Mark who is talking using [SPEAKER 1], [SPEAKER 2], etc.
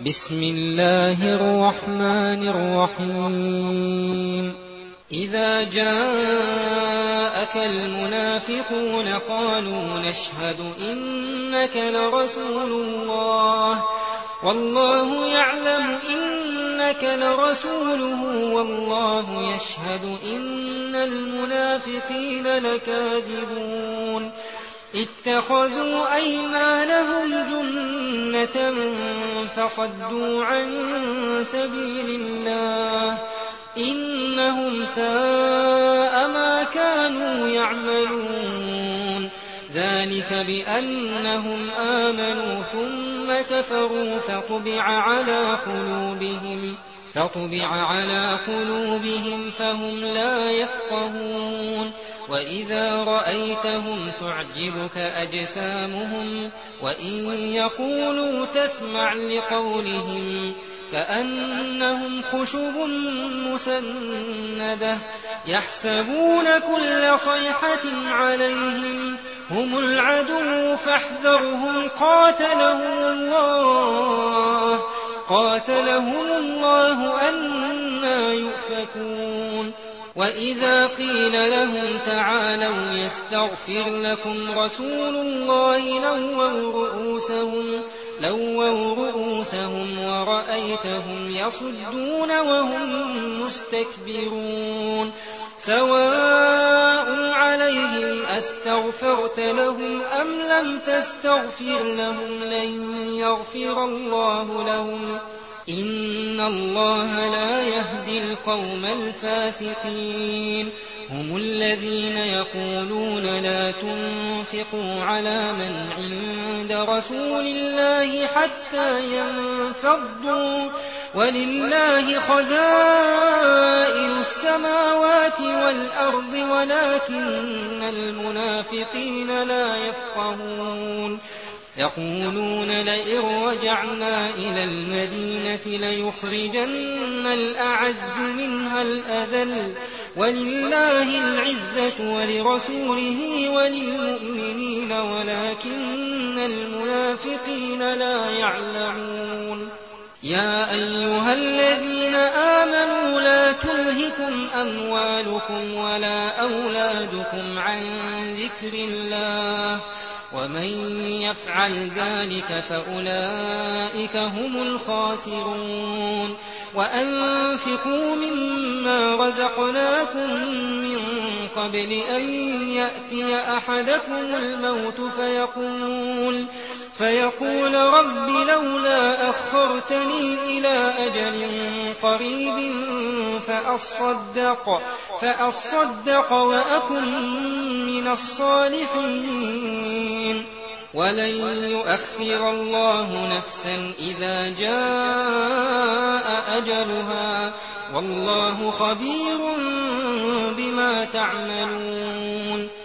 [SPEAKER 1] بسم الله الرحمن الرحيم إذا جاءك المنافقون قالوا نشهد إنك لرسول الله والله يعلم إنك لرسوله والله يشهد إن المنافقين لكاذبون اتخذوا أيمانهم جنة فصدوا عن سبيل الله إنهم ساء ما كانوا يعملون ذلك بأنهم آمنوا ثم كفروا فطبع على قلوبهم فهم لا يفقهون وإذا رأيتهم تعجبك أجسامهم وإن يقولوا تسمع لقولهم كأنهم خشب مسندة يحسبون كل صيحة عليهم هم العدو فاحذرهم قاتلهم الله أنى يؤفكون وإذا قيل لهم تعالوا يستغفر لكم رسول الله لووا رؤوسهم ورأيتهم يصدون وهم مستكبرون سواء عليهم أستغفرت لهم أم لم تستغفر لهم لن يغفر الله لهم إن الله لا يهدي القوم الفاسقين هم الذين يقولون لا تنفقوا على من عند رسول الله حتى ينفضوا ولله خزائن السماوات والأرض ولكن المنافقين لا يفقهون يقولون لئن رجعنا إلى المدينة ليخرجن الأعز منها الأذل ولله العزة ولرسوله وللمؤمنين ولكن المنافقين لا يعلمون يا أيها الذين آمنوا لا تلهكم أموالكم ولا أولادكم عن ذكر الله ومن يفعل ذلك فأولئك هم الخاسرون وأنفقوا مما رزقناكم من قبل أن يأتي أحدكم الموت فيقول رب لولا أخرتني إلى أجل قريب فأصدق وأكن من الصالحين ولن يؤخر الله نفسا إذا جاء أجلها والله خبير بما تعملون